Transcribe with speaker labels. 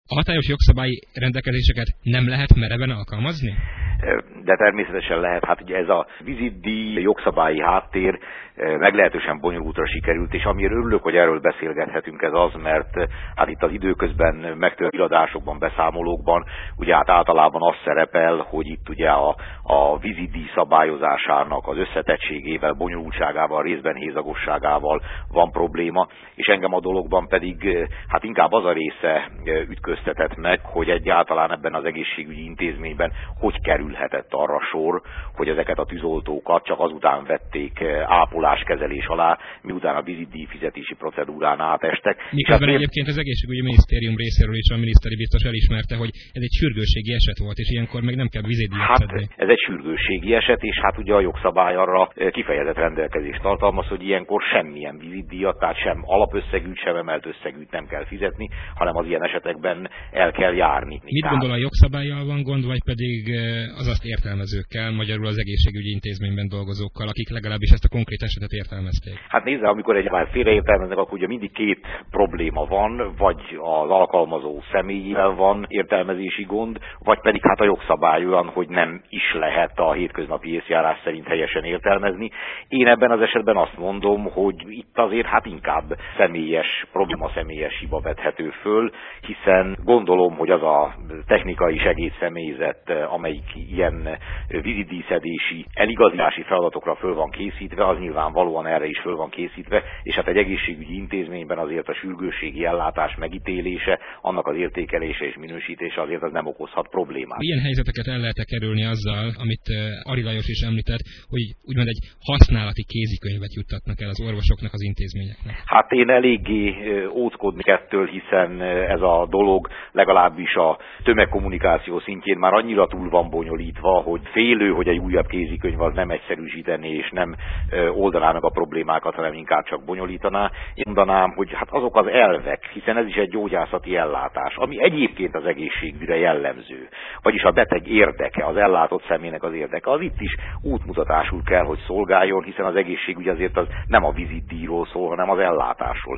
Speaker 1: A hatályos jogszabályi rendelkezéseket nem lehet mereven alkalmazni?
Speaker 2: De természetesen lehet. Hát ugye ez a vízidíj jogszabályi háttér meglehetősen bonyolultra sikerült, és amiért örülök, hogy erről beszélgethetünk, ez az, mert hát itt az időközben megtört iratásokban, beszámolókban ugye hát általában az szerepel, hogy itt ugye a vízidíj szabályozásának az összetettségével, bonyolultságával, részben hézagosságával van probléma, és engem a dologban pedig hát inkább az a része ütköztetett meg, hogy egyáltalán ebben az egészségügyi intézményben hogy kerülhetett arra sor, hogy ezeket a tűzoltókat csak azután vették ápoláskezelés alá, miután a vízidíj fizetési procedúrán átestek.
Speaker 1: Miközben egyébként az egészségügyi minisztérium részéről is a miniszteri biztos elismerte, hogy ez egy sürgősségi eset volt, és ilyenkor meg nem kell vízidíjat szedni.
Speaker 2: Ez egy sürgősségi eset, és hát ugye a jogszabály arra kifejezett rendelkezést tartalmaz, hogy ilyenkor semmilyen vízidíjat, tehát sem alapösszegűt, sem emelt összegűt nem kell fizetni, hanem az ilyen esetekben el kell járni.
Speaker 1: Mit gondol, a jogszabállyal van gond, vagy pedig az azt értelmezőkkel, magyarul az egészségügyi intézményben dolgozókkal, akik legalábbis ezt a konkrét esetet értelmezték?
Speaker 2: Hát nézze, amikor egy már félreértelmeznek, akkor ugye mindig két probléma van, vagy az alkalmazó személyével van értelmezési gond, vagy pedig hát a jogszabály olyan, hogy nem is lehet a hétköznapi észjárás szerint helyesen értelmezni. Én ebben az esetben azt mondom, hogy itt azért hát inkább személyes probléma, személyes hiba vethető föl, hiszen gondolom, hogy az a technikai segédszemélyzet, amelyik ilyen vízidíjszedési, eligazítási feladatokra föl van készítve, az nyilvánvalóan erre is föl van készítve, és hát egy egészségügyi intézményben azért a sürgősségi ellátás megítélése, annak az értékelése és minősítése azért az nem okozhat problémát.
Speaker 1: Milyen helyzeteket el lehet kerülni azzal, amit Ary Lajos is említett, hogy úgymond egy használati kézikönyvet juttatnak el az orvosoknak, az intézményeknek?
Speaker 2: Hát én eléggé óckodnék ettől, hiszen ez a dolog legalábbis a tömegkommunikáció szintjén már annyira túl van bonyolítva, hogy félő, hogy egy újabb kézikönyv az nem egyszerűsítené és nem oldaná meg a problémákat, hanem inkább csak bonyolítaná. Én mondanám, hogy hát azok az elvek, hiszen ez is egy gyógyászati ellátás, ami egyébként az egészségügyre jellemző, vagyis a beteg érdeke, az ellátott személynek az érdeke, az itt is útmutatásul kell, hogy szolgáljon, hiszen az egészségügy azért az nem a vízidíjról szól, hanem az ellátásról.